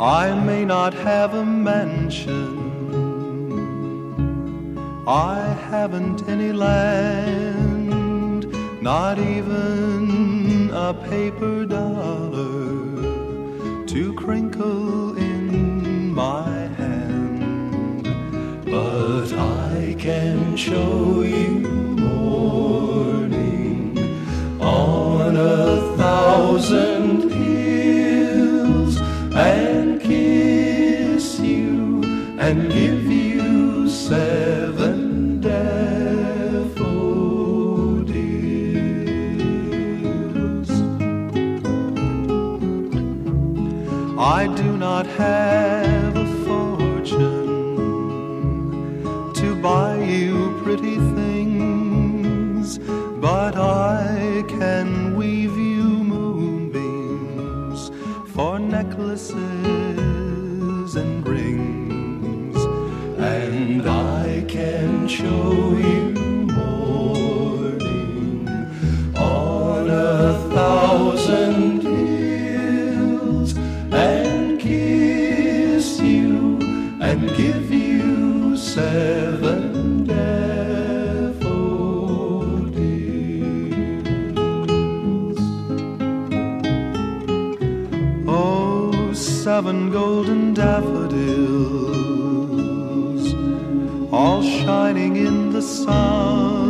I may not have a mansion, I haven't any land, not even a paper dollar to crinkle in my hand. But I can show you morning on 1,000 hills, and kiss you and give you 7 daffodils. I do not have a fortune to buy you pretty things, but I can weave you moonbeams for necklaces and rings, and I can show you morning on 1,000 hills, and kiss you and give you 7 daffodils. Oh, 7 golden daffodils, all shining in the sun.